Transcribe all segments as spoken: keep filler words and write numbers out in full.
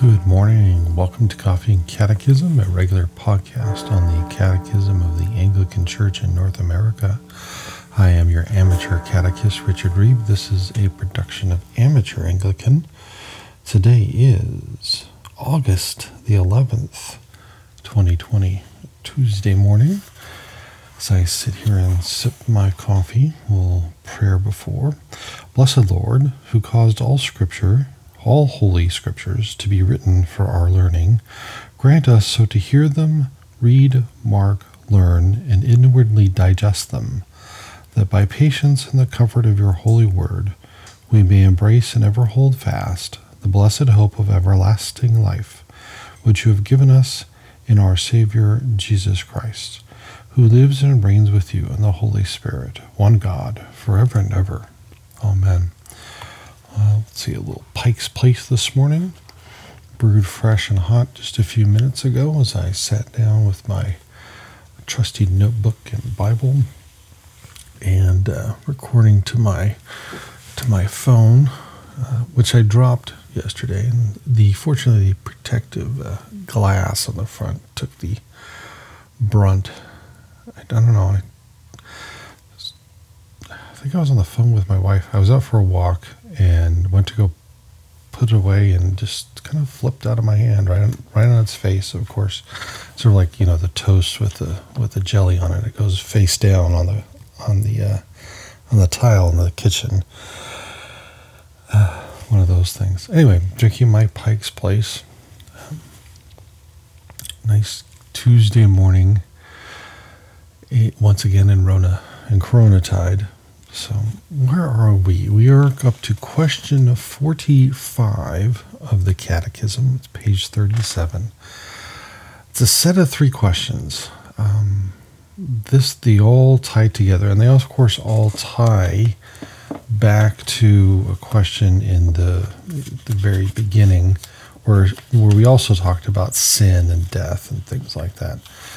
Good morning. Welcome to Coffee and Catechism, a regular podcast on the Catechism of the Anglican Church in North America. I am your amateur catechist, Richard Reeb. This is a production of Amateur Anglican. Today is August the eleventh, twenty twenty, Tuesday morning. As I sit here and sip my coffee, we'll prayer before. Blessed Lord, who caused all Scripture, all holy Scriptures, to be written for our learning, grant us so to hear them, read, mark, learn, and inwardly digest them, that by patience and the comfort of your holy word, we may embrace and ever hold fast the blessed hope of everlasting life, which you have given us in our Savior Jesus Christ, who lives and reigns with you in the Holy Spirit, one God, forever and ever. Amen. Uh, let's see, a little Pike's Place this morning, brewed fresh and hot just a few minutes ago as I sat down with my trusty notebook and Bible and uh, recording to my to my phone, uh, which I dropped yesterday. And the fortunately protective uh, glass on the front took the brunt. I, I don't know. I, I think I was on the phone with my wife. I was out for a walk and went to go put it away and just kind of flipped out of my hand right on, right on its face. Of course, sort of like, you know, the toast with the with the jelly on it. It goes face down on the on the uh, on the tile in the kitchen. Uh, one of those things. Anyway, drinking my Pike's Place. Um, nice Tuesday morning. Eight, once again in Rona in Corona tide. So where are we? We are up to question forty-five of the Catechism. It's page thirty-seven. It's a set of three questions. Um, this, they all tie together, and they of course all tie back to a question in the the very beginning, where where we also talked about sin and death and things like that.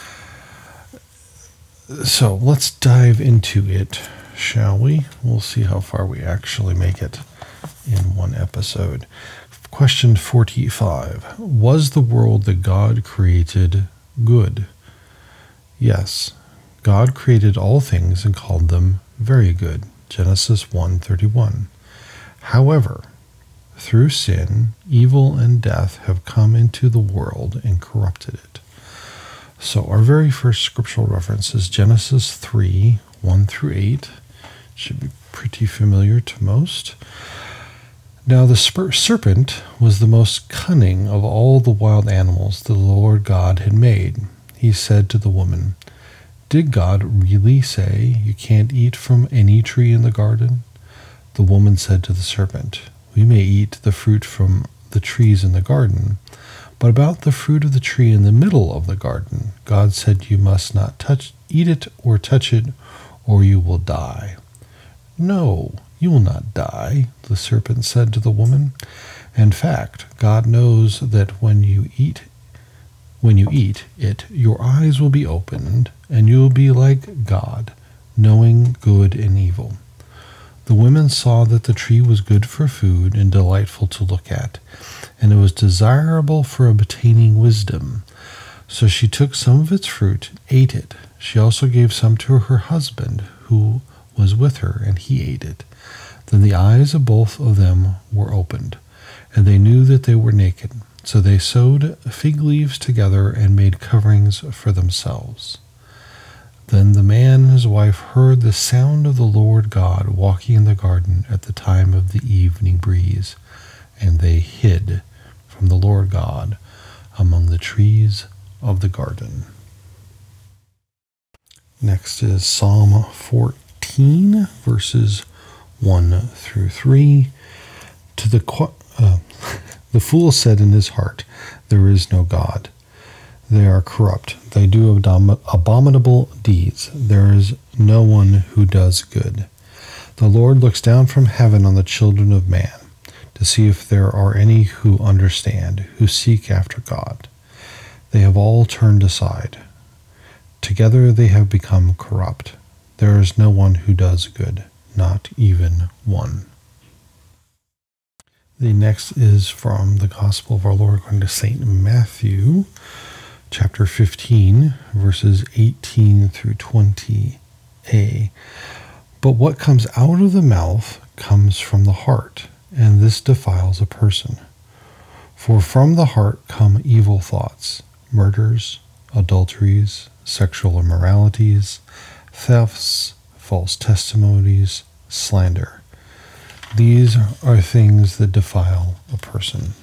So let's dive into it, shall we? We'll see how far we actually make it in one episode. Question forty-five. Was the world that God created good? Yes. God created all things and called them very good. Genesis one thirty-one. However, through sin, evil and death have come into the world and corrupted it. So our very first scriptural reference is Genesis three, one through eight. Should be pretty familiar to most. Now the serpent was the most cunning of all the wild animals the Lord God had made. He said to the woman, "Did God really say you can't eat from any tree in the garden?" The woman said to the serpent, "We may eat the fruit from the trees in the garden, but about the fruit of the tree in the middle of the garden, God said you must not touch, eat it or touch it, or you will die." "No, you will not die," the serpent said to the woman. "In fact, God knows that when you eat when you eat it, your eyes will be opened, and you will be like God, knowing good and evil." The women saw that the tree was good for food and delightful to look at, and it was desirable for obtaining wisdom. So she took some of its fruit, ate it. She also gave some to her husband, who was with her, and he ate it. Then the eyes of both of them were opened, and they knew that they were naked. So they sewed fig leaves together and made coverings for themselves. Then the man and his wife heard the sound of the Lord God walking in the garden at the time of the evening breeze, and they hid from the Lord God among the trees of the garden. Next is Psalm fourteen, verses one through three. To the uh, the fool said in his heart, "There is no God." They are corrupt. They do abom- abominable deeds. There is no one who does good. The Lord looks down from heaven on the children of man to see if there are any who understand, who seek after God. They have all turned aside. Together they have become corrupt. There is no one who does good, not even one. The next is from the Gospel of our Lord according to Saint Matthew, chapter fifteen, verses eighteen through twenty a. But what comes out of the mouth comes from the heart, and this defiles a person. For from the heart come evil thoughts, murders, adulteries, sexual immoralities, thefts, false testimonies, slander. These are things that defile a person.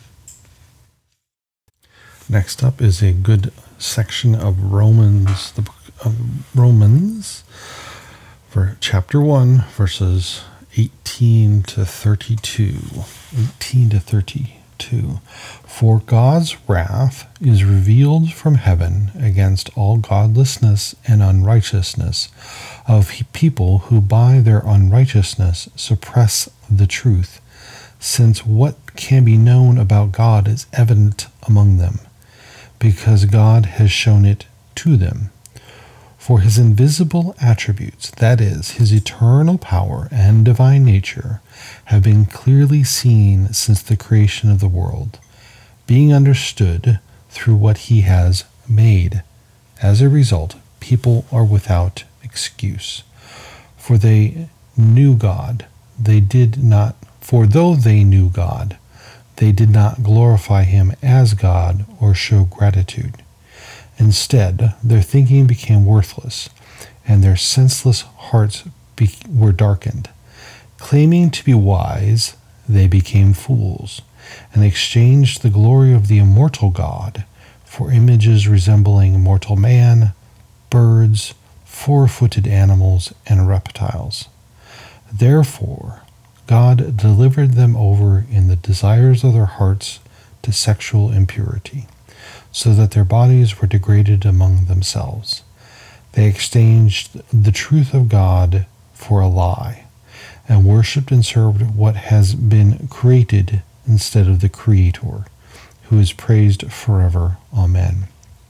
Next up is a good section of Romans, the book of Romans, for chapter one, verses eighteen to thirty-two. eighteen to thirty-two. For God's wrath is revealed from heaven against all godlessness and unrighteousness of people who by their unrighteousness suppress the truth, since what can be known about God is evident among them, because God has shown it to them. For his invisible attributes, that is, his eternal power and divine nature, have been clearly seen since the creation of the world, being understood through what he has made. As a result, people are without excuse. For they knew God, they did not, for though they knew God, they did not glorify him as God or show gratitude. Instead, their thinking became worthless, and their senseless hearts be- were darkened. Claiming to be wise, they became fools, and exchanged the glory of the immortal God for images resembling mortal man, birds, four-footed animals, and reptiles. Therefore, God delivered them over in the desires of their hearts to sexual impurity, so that their bodies were degraded among themselves. They exchanged the truth of God for a lie, and worshipped and served what has been created instead of the Creator, who is praised forever. Amen.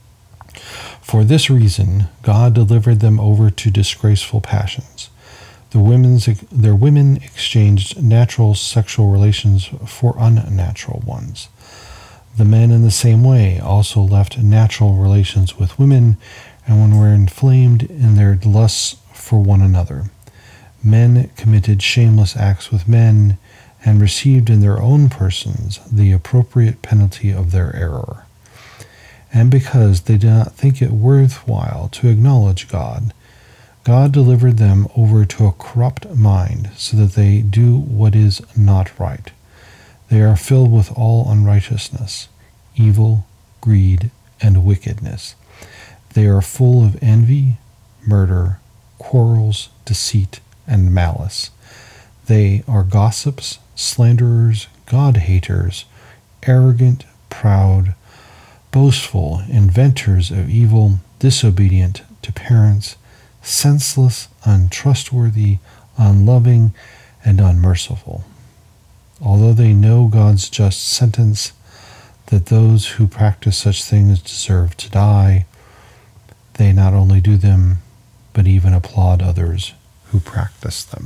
For this reason, God delivered them over to disgraceful passions. The women's, their women exchanged natural sexual relations for unnatural ones. The men in the same way also left natural relations with women, and were inflamed in their lusts for one another. Men committed shameless acts with men, and received in their own persons the appropriate penalty of their error. And because they did not think it worthwhile to acknowledge God, God delivered them over to a corrupt mind, so that they do what is not right. They are filled with all unrighteousness, evil, greed, and wickedness. They are full of envy, murder, quarrels, deceit, and malice. They are gossips, slanderers, God-haters, arrogant, proud, boastful, inventors of evil, disobedient to parents, senseless, untrustworthy, unloving, and unmerciful. Although they know God's just sentence that those who practice such things deserve to die, they not only do them, but even applaud others who practice them.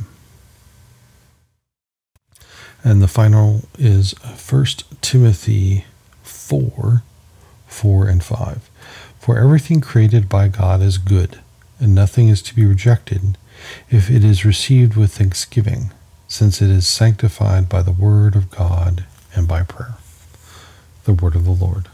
And the final is First Timothy four, four and five. For everything created by God is good, and nothing is to be rejected if it is received with thanksgiving, since it is sanctified by the word of God and by prayer. The word of the Lord.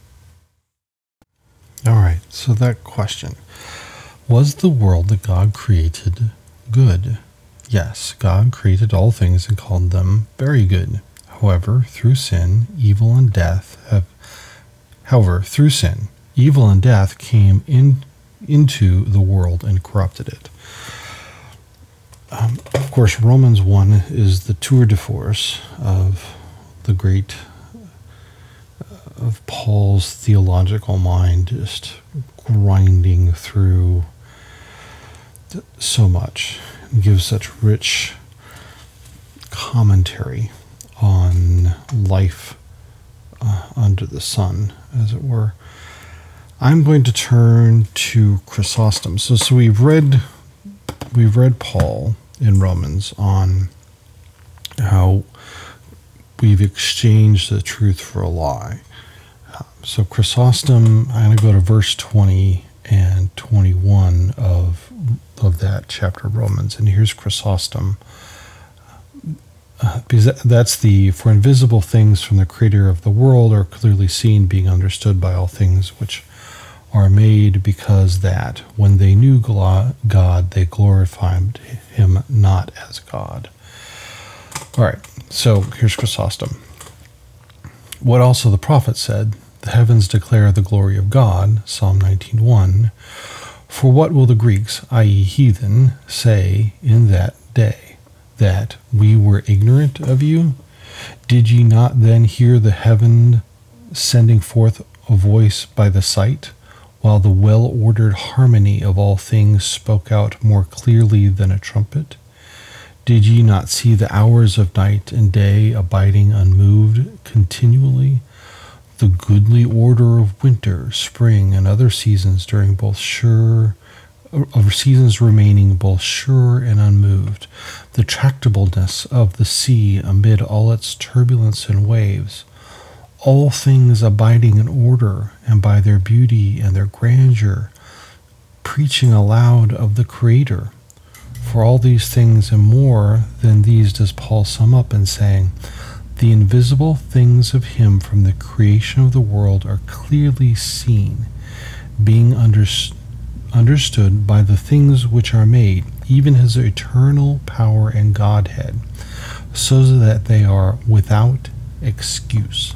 All right, so that question. Was the world that God created good? Yes, God created all things and called them very good. However, through sin, evil and death have however, through sin, evil and death came in into the world and corrupted it. Um, of course, Romans one is the tour de force of the great, uh, of Paul's theological mind, just grinding through so much, and gives such rich commentary on life uh, under the sun, as it were. I'm going to turn to Chrysostom. So, so we've read we've read Paul in Romans on how we've exchanged the truth for a lie. Uh, so Chrysostom, I'm going to go to verse twenty and twenty-one of of that chapter of Romans, and here's Chrysostom. Uh, because that, that's the, for invisible things from the creator of the world are clearly seen, being understood by all things which are made, because that when they knew God, they glorified him not as God. All right, so here's Chrysostom. What also the prophet said, the heavens declare the glory of God, Psalm nineteen one. For what will the Greeks, that is heathen, say in that day? That we were ignorant of you? Did ye not then hear the heaven sending forth a voice by the sight, while the well-ordered harmony of all things spoke out more clearly than a trumpet? Did ye not see the hours of night and day abiding unmoved continually? The goodly order of winter, spring, and other seasons during both sure of seasons remaining both sure and unmoved, the tractableness of the sea amid all its turbulence and waves, all things abiding in order, and by their beauty and their grandeur, preaching aloud of the Creator. For all these things and more than these does Paul sum up in saying, the invisible things of him from the creation of the world are clearly seen, being understood understood by the things which are made, even his eternal power and Godhead, so that they are without excuse.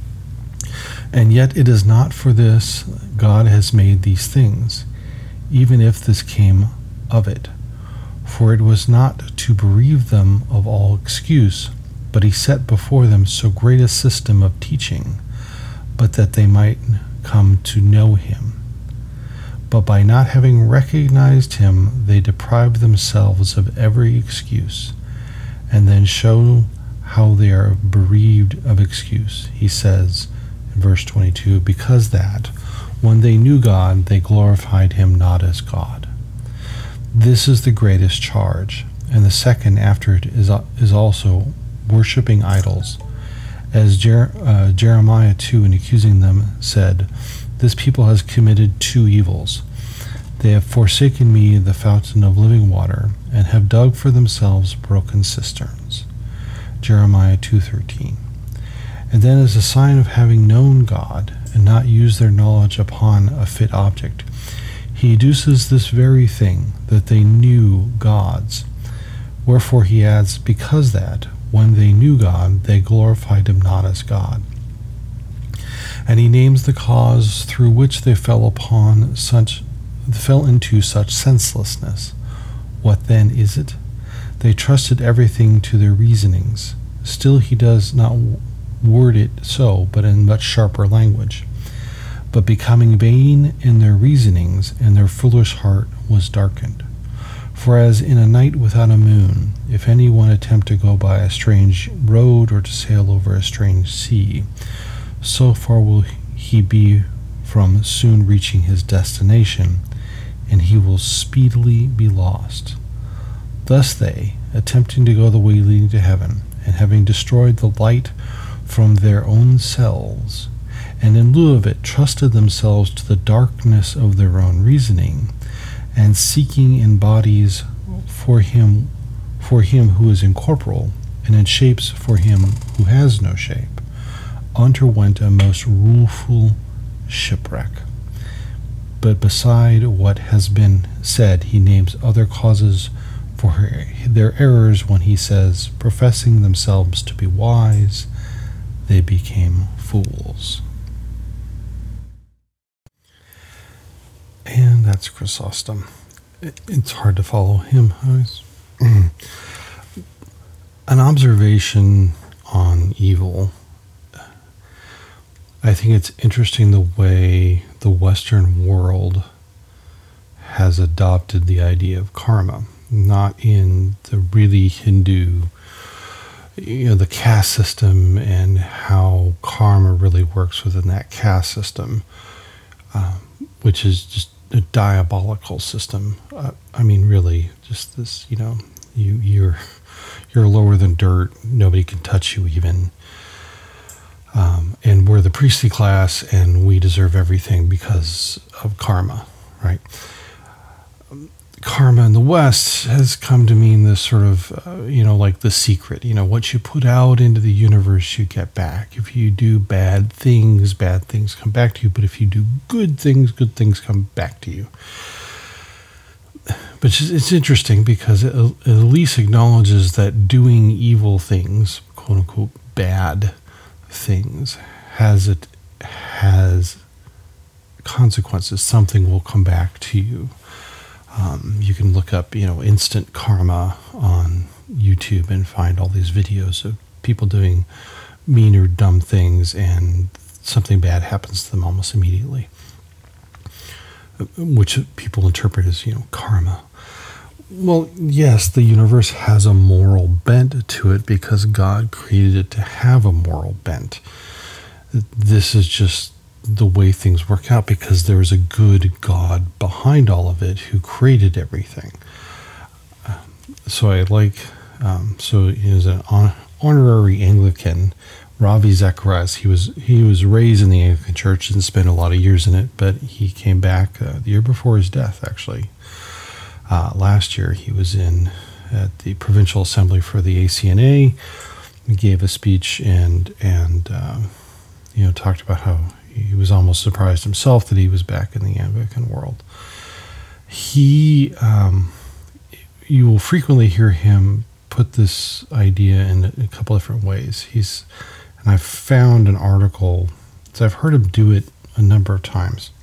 And yet it is not for this God has made these things, even if this came of it. For it was not to bereave them of all excuse, but he set before them so great a system of teaching, but that they might come to know him. But by not having recognized him, they deprive themselves of every excuse, and then show how they are bereaved of excuse. He says in verse twenty-two, because that, when they knew God, they glorified him not as God. This is the greatest charge, and the second after it is, is also worshipping idols. As Jer- uh, Jeremiah two, in accusing them, said, this people has committed two evils. They have forsaken me, the fountain of living water, and have dug for themselves broken cisterns. Jeremiah two thirteen. And then as a sign of having known God, and not used their knowledge upon a fit object, he adduces this very thing, that they knew God's. Wherefore he adds, because that, when they knew God, they glorified him not as God. And he names the cause through which they fell upon such, fell into such senselessness. What then is it? They trusted everything to their reasonings. Still he does not word it so, but in much sharper language. But becoming vain in their reasonings, and their foolish heart was darkened. For as in a night without a moon, if any one attempt to go by a strange road, or to sail over a strange sea, so far will he be from soon reaching his destination, and he will speedily be lost. Thus they, attempting to go the way leading to heaven, and having destroyed the light from their own selves, and in lieu of it trusted themselves to the darkness of their own reasoning, and seeking in bodies for him for him who is incorporeal, and in shapes for him who has no shape, underwent a most rueful shipwreck. But beside what has been said, he names other causes for her, their errors when he says, professing themselves to be wise, they became fools. And that's Chrysostom. It's hard to follow him. An observation on evil. I think it's interesting the way the Western world has adopted the idea of karma, not in the really Hindu, you know, the caste system and how karma really works within that caste system, uh, which is just a diabolical system. Uh, I mean, really, just this, you know, you you're you're lower than dirt. Nobody can touch you even. Um, and we're the priestly class, and we deserve everything because of karma, right? Karma in the West has come to mean this sort of, uh, you know, like the secret. You know, what you put out into the universe, you get back. If you do bad things, bad things come back to you. But if you do good things, good things come back to you. But it's interesting because it at least acknowledges that doing evil things, quote unquote, bad things, has it has consequences. Something will come back to you. Um, you can look up, you know, instant karma on YouTube and find all these videos of people doing mean or dumb things, and something bad happens to them almost immediately, which people interpret as, you know, karma. Well, yes, the universe has a moral bent to it because God created it to have a moral bent. This is just the way things work out because there is a good God behind all of it who created everything. Um, so I like, um, so he is an hon- honorary Anglican, Ravi Zacharias. He was he was raised in the Anglican Church and spent a lot of years in it, but he came back uh, the year before his death, actually. Uh, last year he was in at the Provincial Assembly for the A C N A. He gave a speech and and uh, you know talked about how he was almost surprised himself that he was back in the Anglican world. He, um, you will frequently hear him put this idea in a couple different ways. He's, and I've found an article, so I've heard him do it a number of times.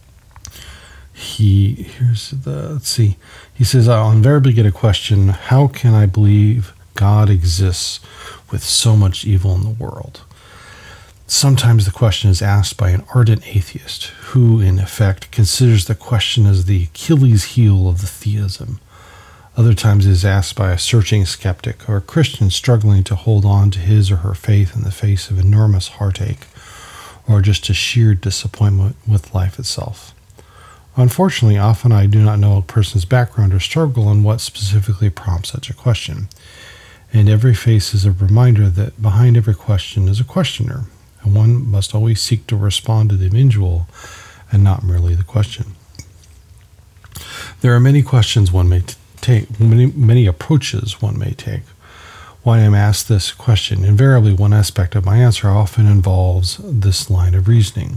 He, here's the, let's see, he says, I'll invariably get a question, how can I believe God exists with so much evil in the world? Sometimes the question is asked by an ardent atheist who, in effect, considers the question as the Achilles heel of the theism. Other times it is asked by a searching skeptic or a Christian struggling to hold on to his or her faith in the face of enormous heartache or just a sheer disappointment with life itself. Unfortunately, often I do not know a person's background or struggle and what specifically prompts such a question. And every face is a reminder that behind every question is a questioner. And one must always seek to respond to the individual and not merely the question. There are many questions one may t- take, many, many approaches one may take. When I am asked this question, invariably one aspect of my answer often involves this line of reasoning.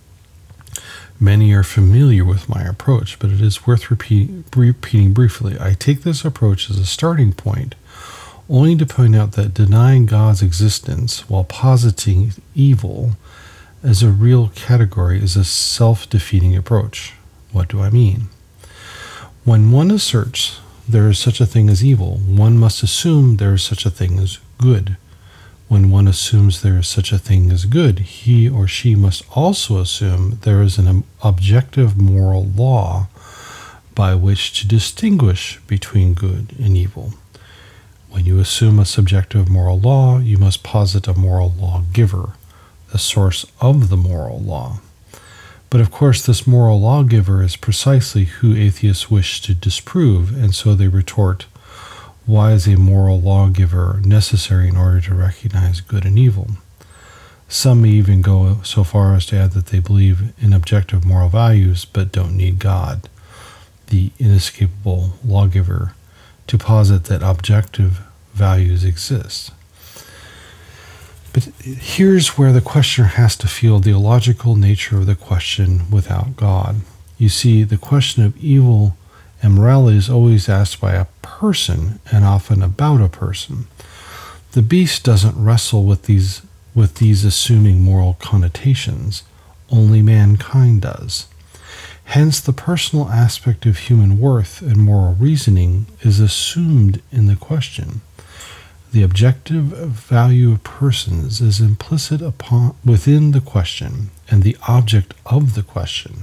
Many are familiar with my approach, but it is worth repeat, repeating briefly. I take this approach as a starting point only to point out that denying God's existence while positing evil as a real category is a self-defeating approach. What do I mean? When one asserts there is such a thing as evil, one must assume there is such a thing as good. When one assumes there is such a thing as good, he or she must also assume there is an objective moral law by which to distinguish between good and evil. When you assume a subjective moral law, you must posit a moral lawgiver, the source of the moral law. But of course, this moral lawgiver is precisely who atheists wish to disprove, and so they retort, why is a moral lawgiver necessary in order to recognize good and evil? Some may even go so far as to add that they believe in objective moral values but don't need God, the inescapable lawgiver, to posit that objective values exist. But here's where the questioner has to feel the illogical nature of the question without God. You see, the question of evil and morality is always asked by a person and often about a person. The beast doesn't wrestle with these with these assuming moral connotations. Only mankind does. Hence, the personal aspect of human worth and moral reasoning is assumed in the question. The objective value of persons is implicit upon within the question and the object of the question.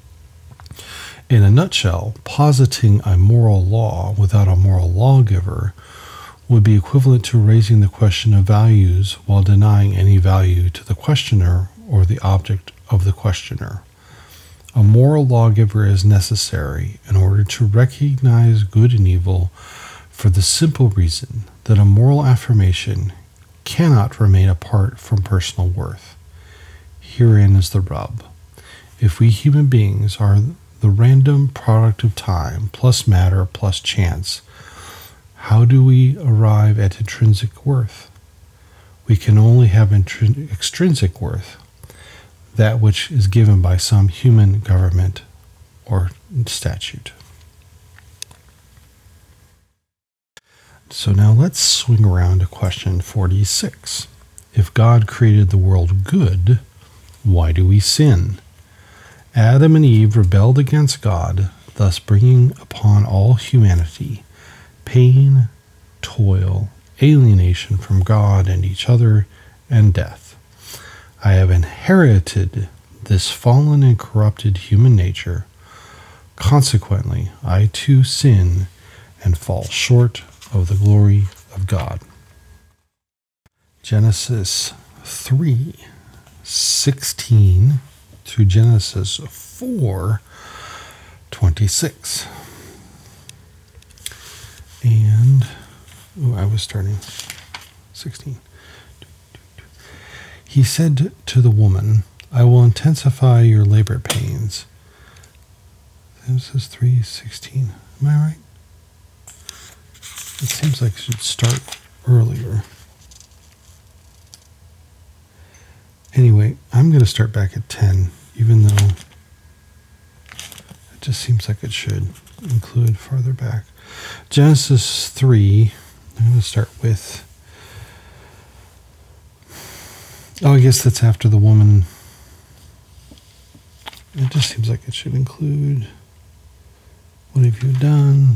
In a nutshell, positing a moral law without a moral lawgiver would be equivalent to raising the question of values while denying any value to the questioner or the object of the questioner. A moral lawgiver is necessary in order to recognize good and evil for the simple reason that a moral affirmation cannot remain apart from personal worth. Herein is the rub. If we human beings are the random product of time plus matter plus chance, how do we arrive at intrinsic worth? We can only have intrin- extrinsic worth, that which is given by some human government or statute. So now let's swing around to question forty-six. If God created the world good, why do we sin? Adam and Eve rebelled against God, thus bringing upon all humanity pain, toil, alienation from God and each other, and death. I have inherited this fallen and corrupted human nature. Consequently, I too sin and fall short of the glory of God. Genesis three sixteen through Genesis four twenty-six. And, oh, I was starting sixteen. He said to the woman, I will intensify your labor pains. Genesis three sixteen. Am I right? It seems like it should start earlier. Anyway, I'm going to start back at ten, even though it just seems like it should include farther back. Genesis three, I'm going to start with, oh, I guess that's after the woman. It just seems like it should include, what have you done?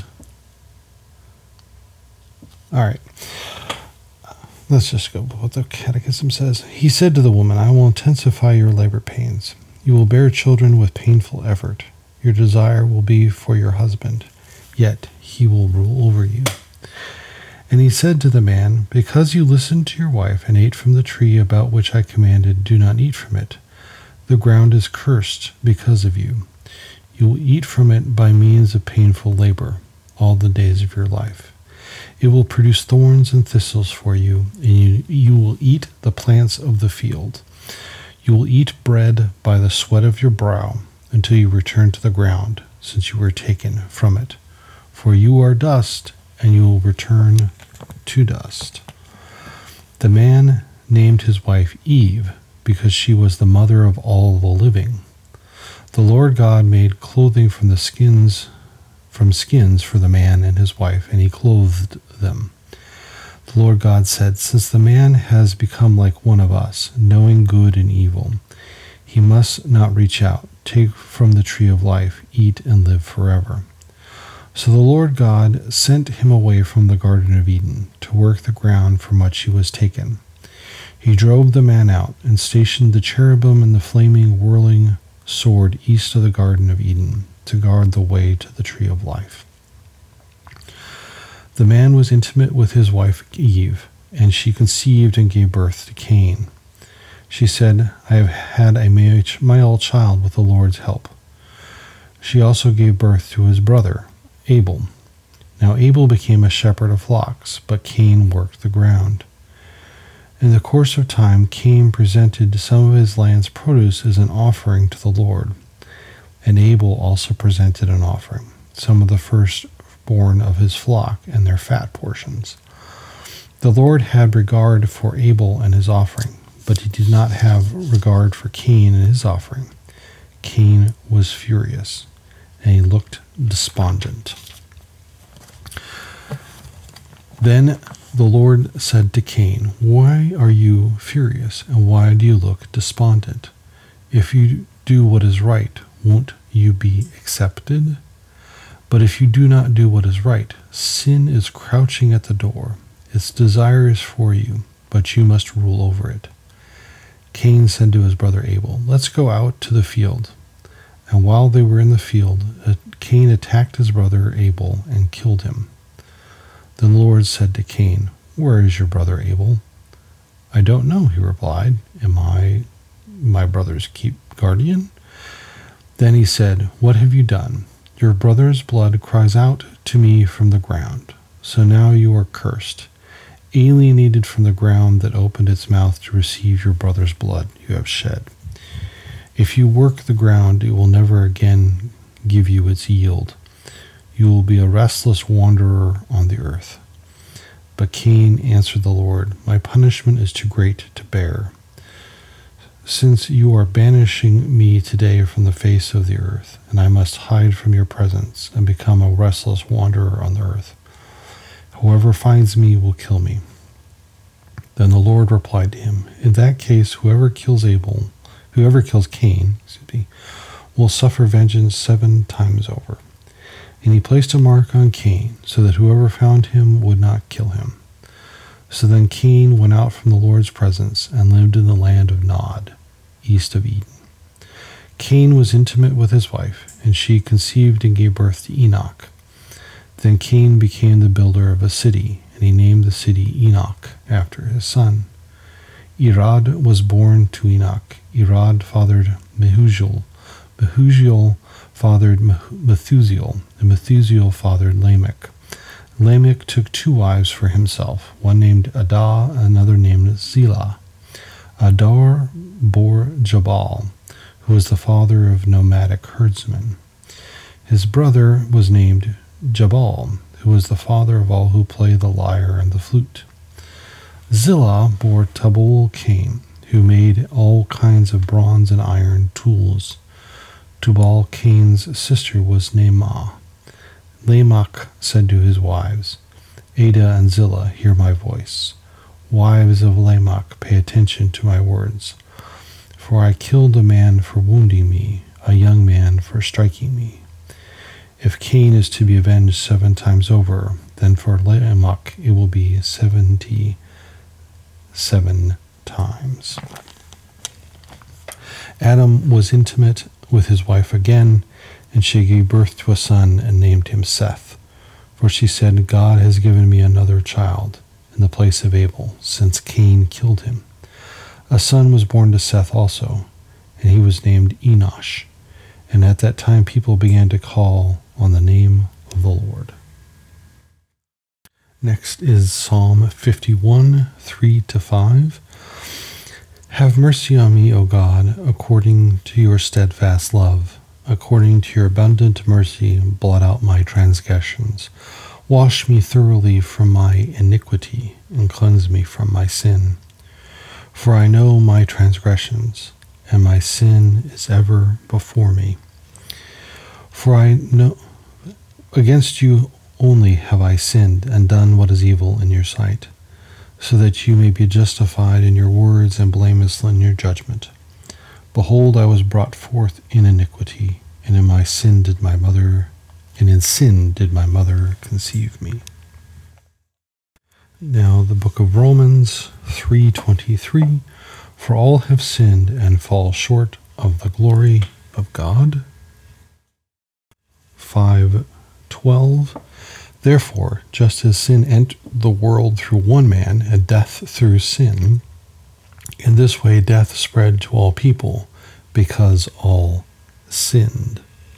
All right. Let's just go with what the Catechism says. He said to the woman, I will intensify your labor pains. You will bear children with painful effort. Your desire will be for your husband, yet he will rule over you. And he said to the man, because you listened to your wife and ate from the tree about which I commanded, do not eat from it. The ground is cursed because of you. You will eat from it by means of painful labor all the days of your life. It will produce thorns and thistles for you, and you, you will eat the plants of the field. You will eat bread by the sweat of your brow until you return to the ground, since you were taken from it. For you are dust, and you will return to dust. The man named his wife Eve, because she was the mother of all the living. The Lord God made clothing from the skins from skins for the man and his wife, and he clothed them. The Lord God said, since the man has become like one of us, knowing good and evil, he must not reach out, take from the tree of life, eat and live forever. So the Lord God sent him away from the Garden of Eden to work the ground from which he was taken. He drove the man out and stationed the cherubim and the flaming, whirling sword east of the Garden of Eden, to guard the way to the tree of life. The man was intimate with his wife Eve, and she conceived and gave birth to Cain. She said, I have had a male child with the Lord's help. She also gave birth to his brother, Abel. Now Abel became a shepherd of flocks, but Cain worked the ground. In the course of time, Cain presented some of his land's produce as an offering to the Lord. And Abel also presented an offering, some of the firstborn of his flock and their fat portions. The Lord had regard for Abel and his offering, but he did not have regard for Cain and his offering. Cain was furious, and he looked despondent. Then the Lord said to Cain, why are you furious, and why do you look despondent? If you do what is right, won't you be accepted? But if you do not do what is right, sin is crouching at the door. Its desire is for you, but you must rule over it. Cain said to his brother Abel, let's go out to the field. And while they were in the field, Cain attacked his brother Abel and killed him. Then the Lord said to Cain, where is your brother Abel? I don't know, he replied. Am I my brother's keep guardian? Then he said, what have you done? Your brother's blood cries out to me from the ground. So now you are cursed, alienated from the ground that opened its mouth to receive your brother's blood you have shed. If you work the ground, it will never again give you its yield. You will be a restless wanderer on the earth. But Cain answered the Lord, My punishment is too great to bear. Since you are banishing me today from the face of the earth, and I must hide from your presence and become a restless wanderer on the earth, whoever finds me will kill me. Then the Lord replied to him, In that case, whoever kills Abel, whoever kills Cain, excuse me, will suffer vengeance seven times over. And he placed a mark on Cain, so that whoever found him would not kill him. So then Cain went out from the Lord's presence and lived in the land of Nod, east of Eden. Cain was intimate with his wife, and she conceived and gave birth to Enoch. Then Cain became the builder of a city, and he named the city Enoch after his son. Irad was born to Enoch. Irad fathered Mehujael. Mehujael fathered Methuselah, and Methuselah fathered Lamech. Lamech took two wives for himself, one named Adah, another named Zillah. Adar bore Jabal, who was the father of nomadic herdsmen. His brother was named Jabal, who was the father of all who play the lyre and the flute. Zillah bore Tubal Cain, who made all kinds of bronze and iron tools. Tubal Cain's sister was Naamah. Lamech said to his wives, Ada and Zillah, hear my voice. Wives of Lamech, pay attention to my words. For I killed a man for wounding me, a young man for striking me. If Cain is to be avenged seven times over, then for Lamech it will be seventy-seven times. Adam was intimate with his wife again, and she gave birth to a son and named him Seth. For she said, God has given me another child in the place of Abel, since Cain killed him. A son was born to Seth also, and he was named Enosh. And at that time people began to call on the name of the Lord. Next is Psalm fifty-one, three to five. Have mercy on me, O God, according to your steadfast love. According to your abundant mercy, blot out my transgressions. Wash me thoroughly from my iniquity, and cleanse me from my sin. For I know my transgressions, and my sin is ever before me. For I know against you only have I sinned, and done what is evil in your sight, so that you may be justified in your words and blameless in your judgment. Behold, I was brought forth in iniquity, and in my sin did my mother, and in sin did my mother conceive me. Now the book of Romans three twenty-three, for all have sinned and fall short of the glory of God. five twelve, therefore, just as sin entered the world through one man, and death through sin, in this way death spread to all people, because all sinned.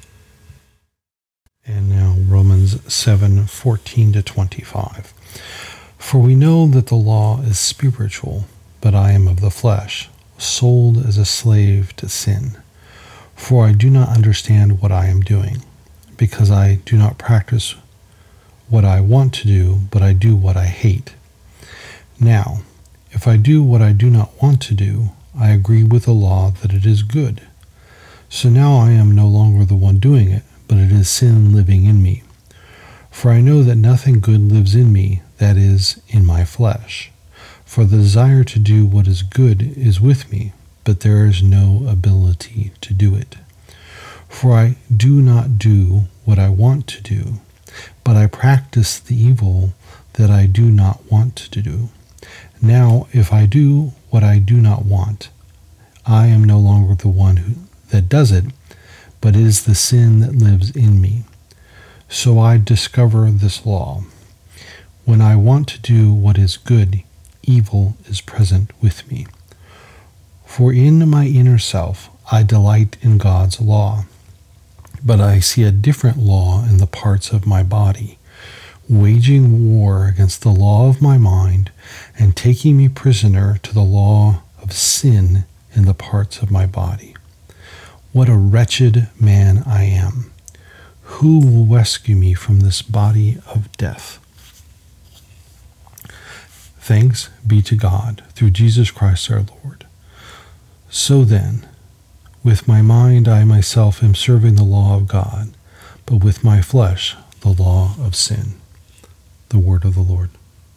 And now Romans seven fourteen to twenty-five. For we know that the law is spiritual, but I am of the flesh, sold as a slave to sin. For I do not understand what I am doing, because I do not practice what I want to do, but I do what I hate. Now, if I do what I do not want to do, I agree with the law that it is good. So now I am no longer the one doing it, but it is sin living in me. For I know that nothing good lives in me, that is, in my flesh. For the desire to do what is good is with me, but there is no ability to do it. For I do not do what I want to do, but I practice the evil that I do not want to do. Now, if I do what I do not want, I am no longer the one who, that does it, but it is the sin that lives in me. So I discover this law. When I want to do what is good, evil is present with me. For in my inner self I delight in God's law, but I see a different law in the parts of my body, waging war against the law of my mind and taking me prisoner to the law of sin in the parts of my body. What a wretched man I am! Who will rescue me from this body of death? Thanks be to God through Jesus Christ our Lord. So then, with my mind I myself am serving the law of God, but with my flesh the law of sin. The word of the Lord.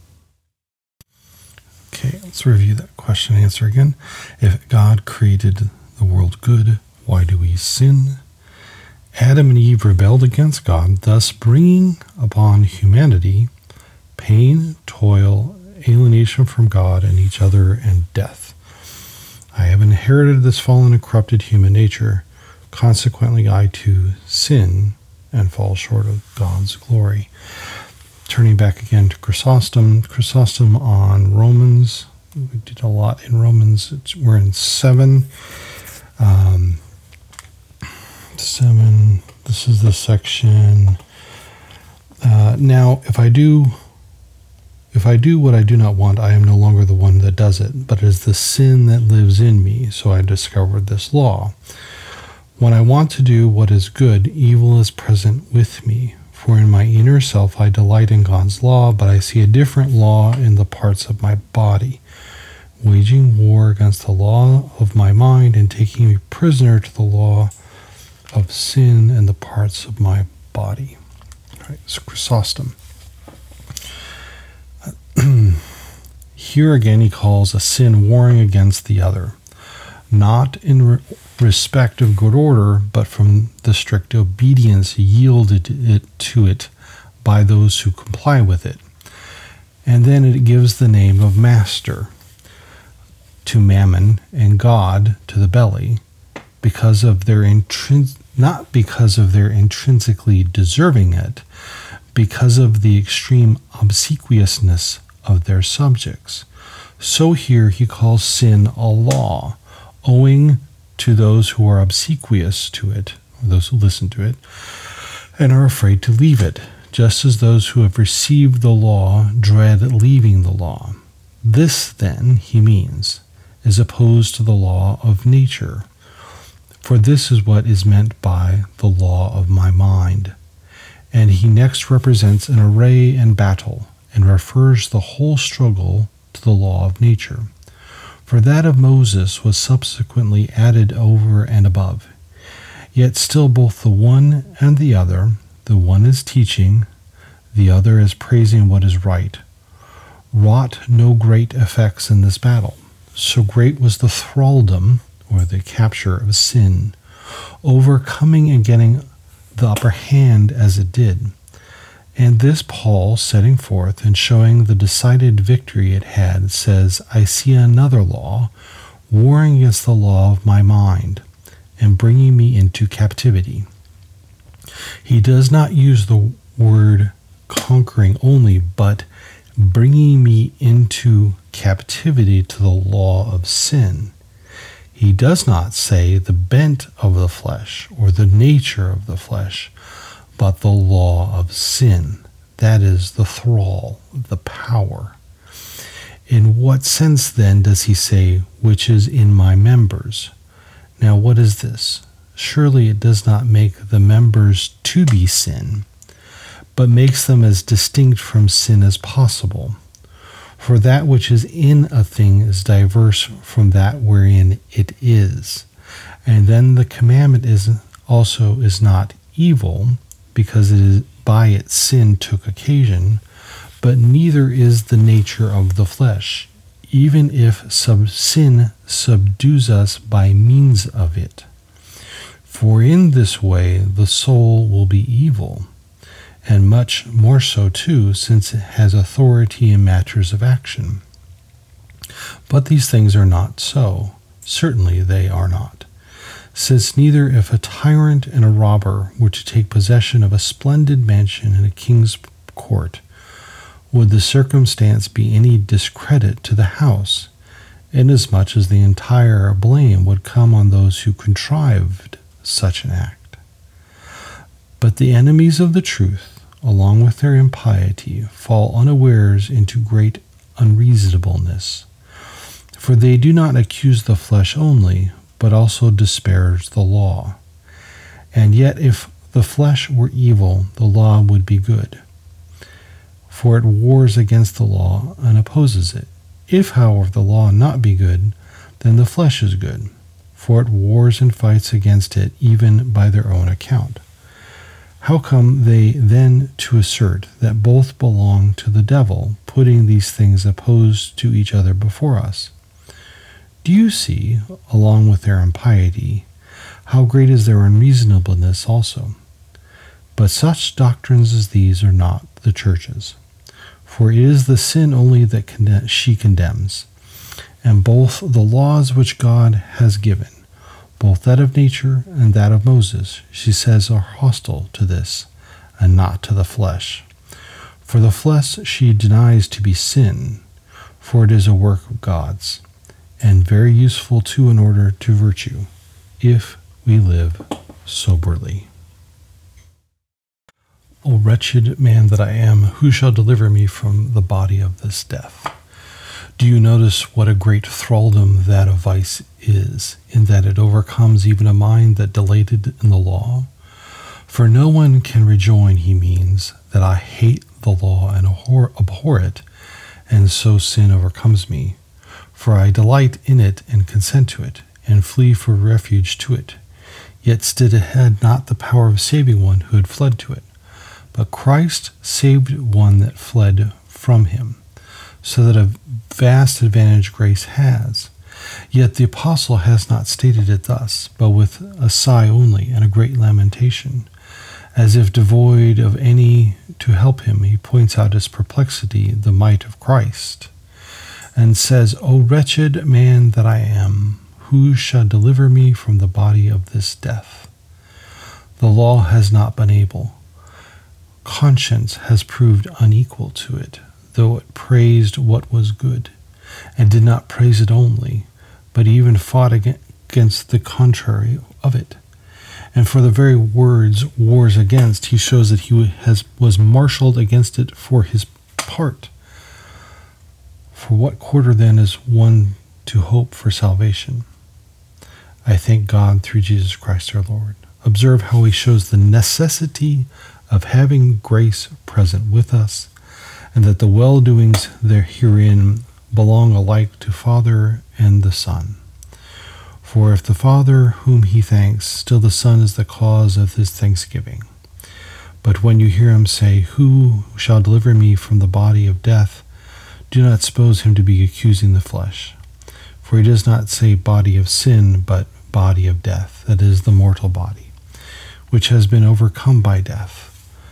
Okay, let's review that question and answer again. If God created the world good, why do we sin? Adam and Eve rebelled against God, thus bringing upon humanity pain, toil, alienation from God and each other, and death. I have inherited this fallen and corrupted human nature. Consequently, I too sin and fall short of God's glory. Turning back again to Chrysostom. Chrysostom on Romans. We did a lot in Romans. It's, we're in seven. Um, seven. This is the section. Uh, now, if I do, if I do what I do not want, I am no longer the one that does it, but it is the sin that lives in me. So I discovered this law. When I want to do what is good, evil is present with me. For in my inner self I delight in God's law, but I see a different law in the parts of my body, waging war against the law of my mind and taking me prisoner to the law of sin in the parts of my body. All right, so Chrysostom. Here again he calls a sin warring against the other, not in re- respect of good order, but from the strict obedience yielded it to it by those who comply with it. And then it gives the name of master to mammon and God to the belly, because of their intrins- not because of their intrinsically deserving it, because of the extreme obsequiousness of their subjects. So here he calls sin a law, owing to those who are obsequious to it, those who listen to it, and are afraid to leave it, just as those who have received the law dread leaving the law. This, then, he means, is opposed to the law of nature, for this is what is meant by the law of my mind. And he next represents an array and battle, and refers the whole struggle to the law of nature. For that of Moses was subsequently added over and above. Yet still both the one and the other, the one is teaching, the other is praising what is right, wrought no great effects in this battle. So great was the thraldom, or the capture of sin, overcoming and getting the upper hand as it did. And this Paul, setting forth and showing the decided victory it had, says, I see another law, warring against the law of my mind, and bringing me into captivity. He does not use the word conquering only, but bringing me into captivity to the law of sin. He does not say the bent of the flesh or the nature of the flesh, but the law of sin, that is, the thrall, the power. In what sense, then, does he say, which is in my members? Now, what is this? Surely it does not make the members to be sin, but makes them as distinct from sin as possible. For that which is in a thing is diverse from that wherein it is. And then the commandment is also is not evil, because it is by it sin took occasion, but neither is the nature of the flesh, even if sub sin subdues us by means of it. For in this way the soul will be evil, and much more so too, since it has authority in matters of action. But these things are not so. Certainly they are not. Since neither if a tyrant and a robber were to take possession of a splendid mansion in a king's court, would the circumstance be any discredit to the house, inasmuch as the entire blame would come on those who contrived such an act. But the enemies of the truth along with their impiety, fall unawares into great unreasonableness. For they do not accuse the flesh only, but also disparage the law. And yet if the flesh were evil, the law would be good. For it wars against the law and opposes it. If, however, the law not be good, then the flesh is good, for it wars and fights against it even by their own account. How come they then to assert that both belong to the devil, putting these things opposed to each other before us? Do you see, along with their impiety, how great is their unreasonableness also? But such doctrines as these are not the church's. For it is the sin only that conde- she condemns, and both the laws which God has given, both that of nature and that of Moses, she says are hostile to this, and not to the flesh. For the flesh she denies to be sin, for it is a work of God's, and very useful too in order to virtue, if we live soberly. O wretched man that I am, who shall deliver me from the body of this death? Do you notice what a great thraldom that of vice is, in that it overcomes even a mind that delighted in the law? For no one can rejoin, he means, that I hate the law and abhor, abhor it, and so sin overcomes me. For I delight in it and consent to it, and flee for refuge to it. Yet still it had not the power of saving one who had fled to it. But Christ saved one that fled from him, so that a vast advantage grace has. Yet the apostle has not stated it thus, but with a sigh only and a great lamentation. As if devoid of any to help him, he points out his perplexity, the might of Christ, and says, O wretched man that I am, who shall deliver me from the body of this death? The law has not been able. Conscience has proved unequal to it, though it praised what was good, and did not praise it only, but even fought against the contrary of it. And for the very words wars against, he shows that he has was marshaled against it for his part. For what quarter then is one to hope for salvation? I thank God through Jesus Christ our Lord. Observe how he shows the necessity of having grace present with us, and that the well-doings there herein belong alike to Father and the Son. For if the Father whom he thanks, still the Son is the cause of his thanksgiving. But when you hear him say, Who shall deliver me from the body of death? Do not suppose him to be accusing the flesh. For he does not say body of sin, but body of death, that is, the mortal body, which has been overcome by death.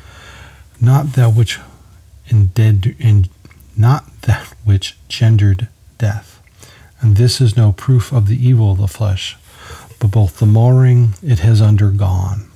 Not that which in dead in not that which gendered death. And this is no proof of the evil of the flesh, but both the marring it has undergone.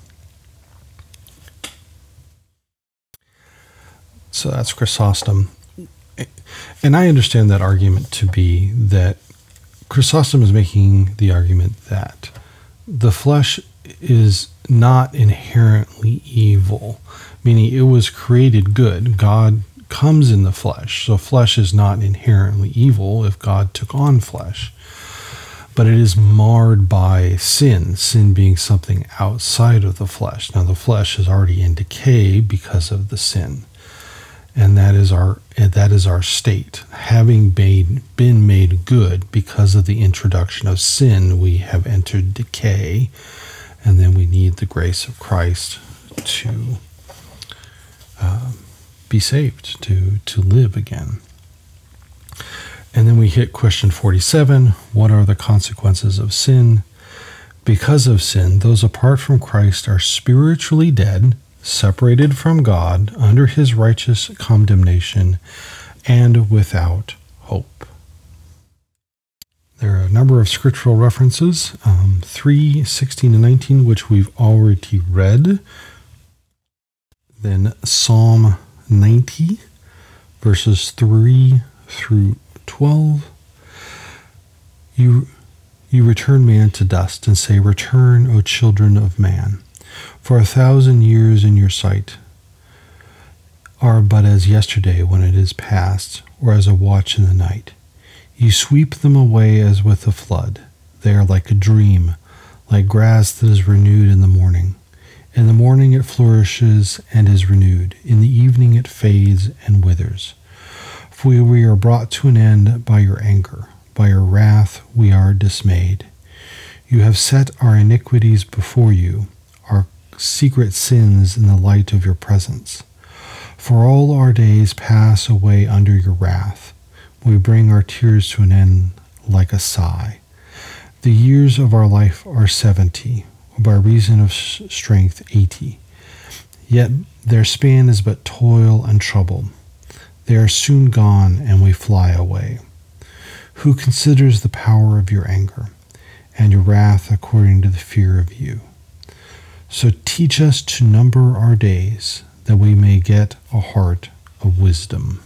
So that's Chrysostom. And I understand that argument to be that Chrysostom is making the argument that the flesh is not inherently evil, meaning it was created good. God comes in the flesh, so flesh is not inherently evil if God took on flesh. But it is marred by sin, sin being something outside of the flesh. Now the flesh is already in decay because of the sin. And that is our that is our state. Having made, been made good because of the introduction of sin, we have entered decay, and then we need the grace of Christ to uh, be saved, to, to live again. And then we hit question forty-seven. What are the consequences of sin? Because of sin, those apart from Christ are spiritually dead, separated from God, under his righteous condemnation, and without hope. There are a number of scriptural references, um, three, sixteen, and nineteen, which we've already read. Then Psalm ninety, verses three through twelve. You, you return man to dust and say, Return, O children of man, for a thousand years in your sight. are but as yesterday when it is past, or as a watch in the night. You sweep them away as with a flood. They are like a dream, like grass that is renewed in the morning. In the morning it flourishes and is renewed. In the evening it fades and withers. For we are brought to an end by your anger. By your wrath we are dismayed. You have set our iniquities before you, our secret sins in the light of your presence. For all our days pass away under your wrath. We bring our tears to an end like a sigh. The years of our life are seventy, by reason of strength eighty. Yet their span is but toil and trouble. They are soon gone, and we fly away. Who considers the power of your anger, and your wrath according to the fear of you? So teach us to number our days, that we may get a heart of wisdom.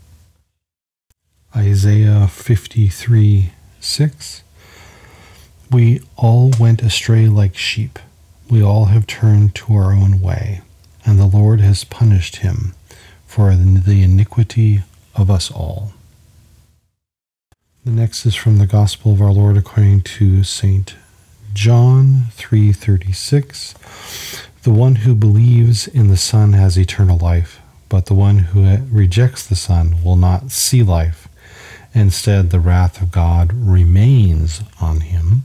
Isaiah fifty-three six. We all went astray like sheep. We all have turned to our own way, and the Lord has punished him for the iniquity of us all. The next is from the Gospel of our Lord according to Saint John three thirty-six. The one who believes in the Son has eternal life, but the one who rejects the Son will not see life. Instead, the wrath of God remains on him.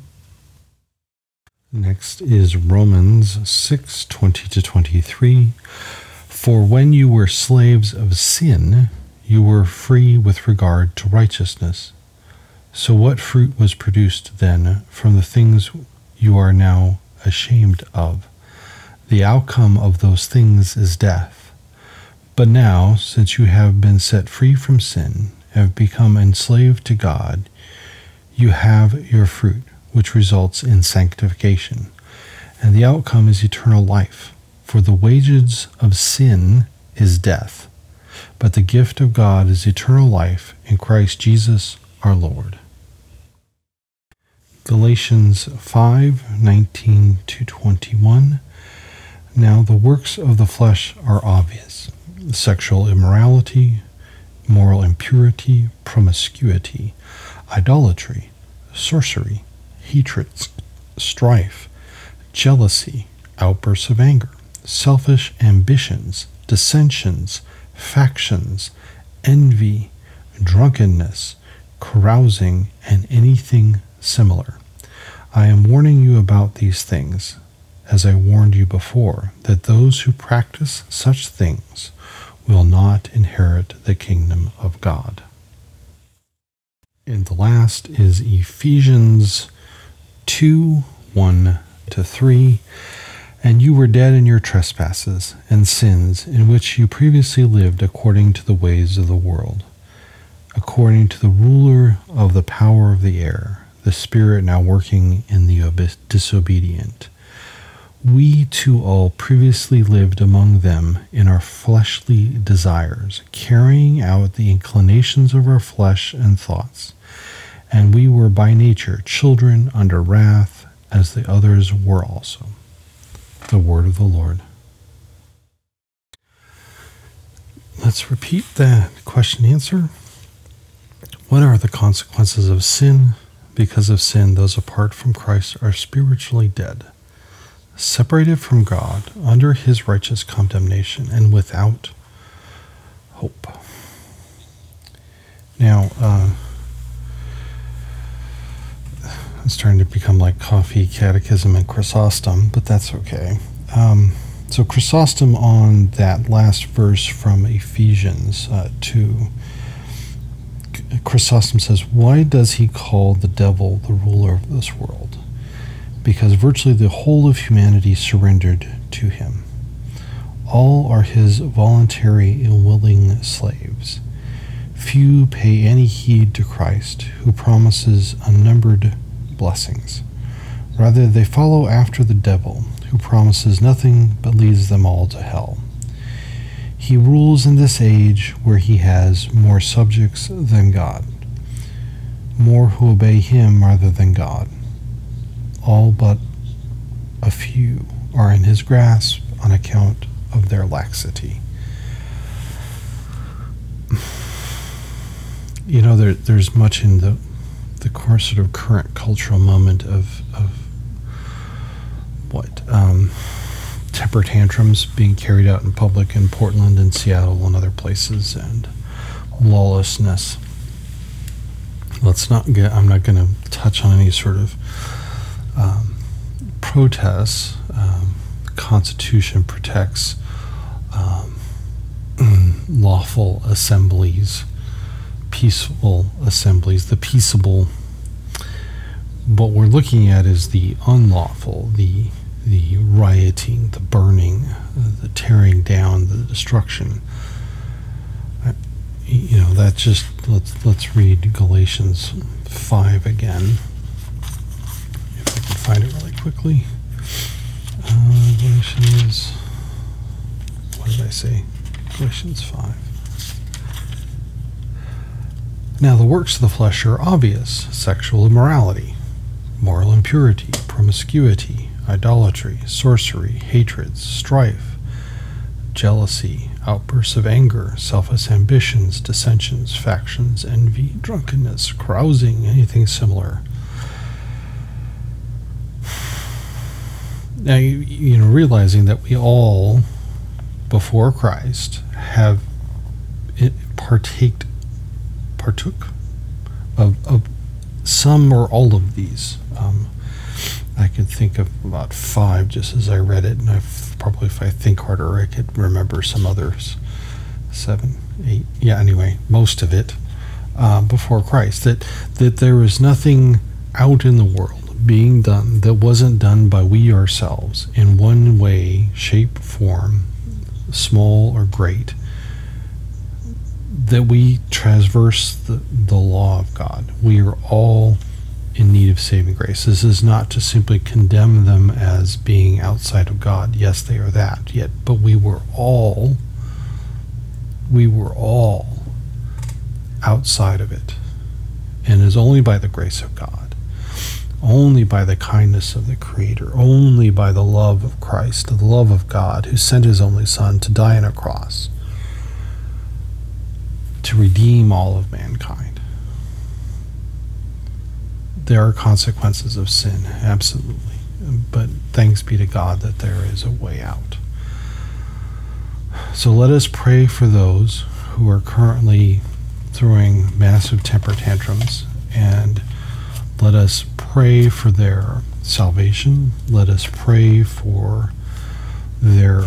Next is Romans six twenty to twenty-three. For when you were slaves of sin, you were free with regard to righteousness. So what fruit was produced then from the things you are now ashamed of? The outcome of those things is death. But now, since you have been set free from sin, have become enslaved to God, you have your fruit, which results in sanctification, and the outcome is eternal life. For the wages of sin is death, but the gift of God is eternal life in Christ Jesus our Lord. Galatians five nineteen to twenty-one. Now the works of the flesh are obvious: sexual immorality, moral impurity, promiscuity, idolatry, sorcery, hatreds, strife, jealousy, outbursts of anger, selfish ambitions, dissensions, factions, envy, drunkenness, carousing, and anything similar. I am warning you about these things, as I warned you before, that those who practice such things will not inherit the kingdom of God. And the last is Ephesians two one to three. And you were dead in your trespasses and sins, in which you previously lived according to the ways of the world, according to the ruler of the power of the air, the spirit now working in the disobedient. We too all previously lived among them in our fleshly desires, carrying out the inclinations of our flesh and thoughts. And we were by nature children under wrath, as the others were also. The word of the Lord. Let's repeat the question and answer. What are the consequences of sin? Because of sin, those apart from Christ are spiritually dead, separated from God, under his righteous condemnation, and without hope. Now, uh, it's starting to become like coffee, catechism, and Chrysostom, but that's okay. Um, so Chrysostom, on that last verse from Ephesians uh, two, Chrysostom says, why does he call the devil the ruler of this world? Because virtually the whole of humanity surrendered to him. All are his voluntary and willing slaves. Few pay any heed to Christ, who promises unnumbered blessings. Rather, they follow after the devil, who promises nothing but leads them all to hell. He rules in this age where he has more subjects than God, more who obey him rather than God. All but a few are in his grasp on account of their laxity. you know, there, there's much in the the core sort of current cultural moment of of what um, temper tantrums being carried out in public in Portland and Seattle and other places, and lawlessness. Let's not get. I'm not going to touch on any sort of um, protests. Um, the Constitution protects um, lawful assemblies, peaceful assemblies. The peaceable. What we're looking at is the unlawful, the the rioting, the burning, the tearing down, the destruction. You know, that just let's let's read Galatians five again, if I can find it really quickly. Uh, Galatians, what did I say? Galatians five. Now the works of the flesh are obvious: sexual immorality, moral impurity, promiscuity, idolatry, sorcery, hatreds, strife, jealousy, outbursts of anger, selfish ambitions, dissensions, factions, envy, drunkenness, carousing, anything similar. Now, you, you know, realizing that we all, before Christ, have it partaked, partook of, of some or all of these. Um, I could think of about five just as I read it, and I've probably, if I think harder, I could remember some others. Seven, eight, yeah. Anyway, most of it uh, before Christ. That that there was nothing out in the world being done that wasn't done by we ourselves in one way, shape, form, small or great. That we transverse the the law of God. We are all in need of saving grace. This is not to simply condemn them as being outside of God. Yes, they are that, yet, but we were all, we were all outside of it. And it is only by the grace of God, only by the kindness of the Creator, only by the love of Christ, the love of God, who sent his only Son to die on a cross to redeem all of mankind. There are consequences of sin, absolutely. But thanks be to God that there is a way out. So let us pray for those who are currently throwing massive temper tantrums, and let us pray for their salvation. Let us pray for their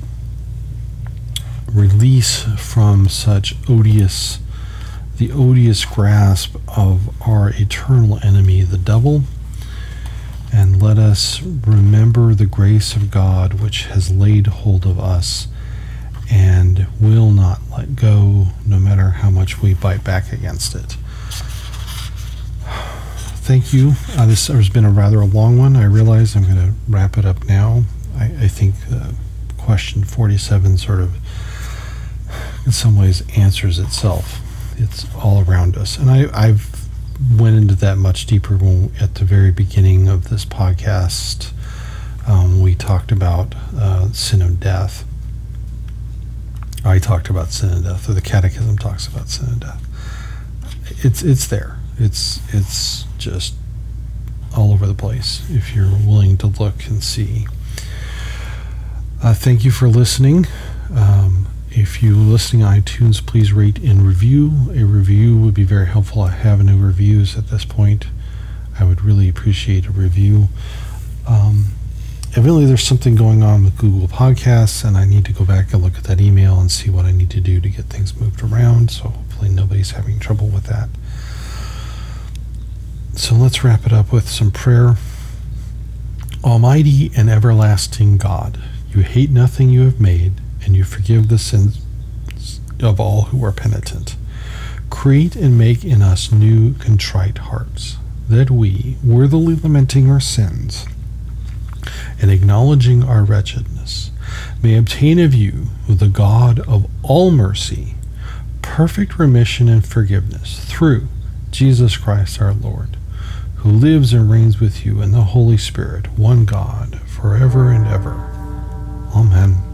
release from such odious the odious grasp of our eternal enemy, the devil, and let us remember the grace of God which has laid hold of us and will not let go, no matter how much we bite back against it. Thank you. Uh, this has been a rather a long one. I realize I'm going to wrap it up now. I, I think uh, question forty-seven sort of, in some ways, answers itself. It's all around us. And I, I've went into that much deeper when, at the very beginning of this podcast. Um, we talked about uh, sin of death. I talked about sin and death, or the Catechism talks about sin and death. It's it's there. It's it's just all over the place if you're willing to look and see. Uh, thank you for listening. Um, If you listening on iTunes, please rate and review. A review would be very helpful. I have no reviews at this point. I would really appreciate a review. Um, evidently, there's something going on with Google Podcasts, and I need to go back and look at that email and see what I need to do to get things moved around. So hopefully nobody's having trouble with that. So let's wrap it up with some prayer. Almighty and everlasting God, you hate nothing you have made, and you forgive the sins of all who are penitent. Create and make in us new contrite hearts, that we, worthily lamenting our sins and acknowledging our wretchedness, may obtain of you, the God of all mercy, perfect remission and forgiveness through Jesus Christ our Lord, who lives and reigns with you in the Holy Spirit, one God, forever and ever. Amen.